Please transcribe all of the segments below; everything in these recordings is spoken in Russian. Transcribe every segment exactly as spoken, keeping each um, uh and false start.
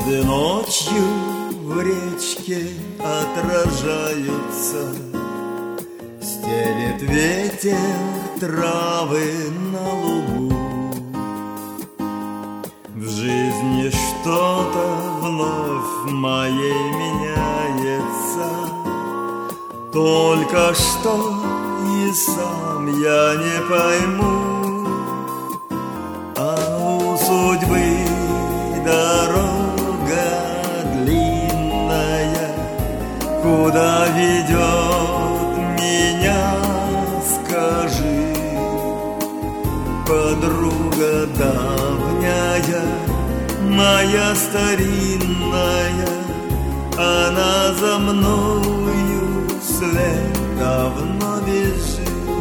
Звезды ночью в речке отражаются, стелет ветер травы на лугу. В жизни что-то вновь моей меняется, только что и сам я не пойму. А у судьбы дорога длинная, куда ведет меня, скажи. Подруга давняя, моя старинная, она за мною вслед давно бежит.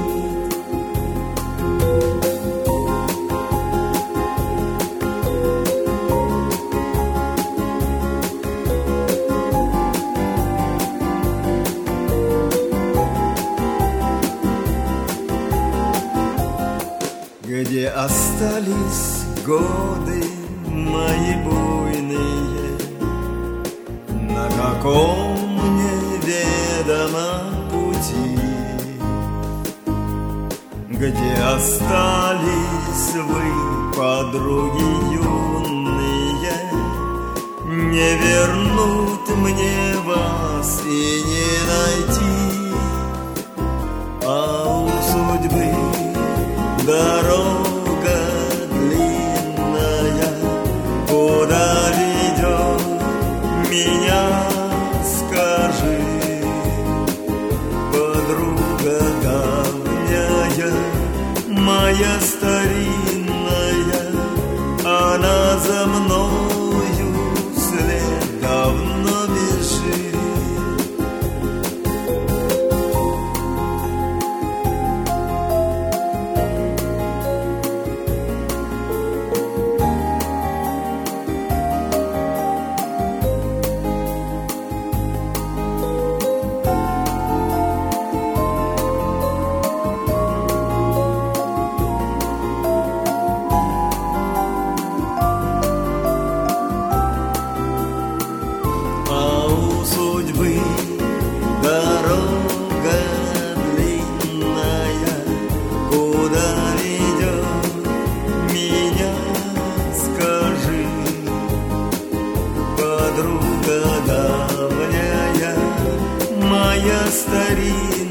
Где остались годы мои буйные, на каком неведомом пути? Где остались вы, подруги юные? Не вернуть мне вас и не найти. А у судьбы дорога длинная, куда ведет меня, скажи. Подруга давняя, моя старинная, она за мною вслед давно бежит. Дорога длинная, куда ведет меня, скажи. Подруга давняя, моя старинная,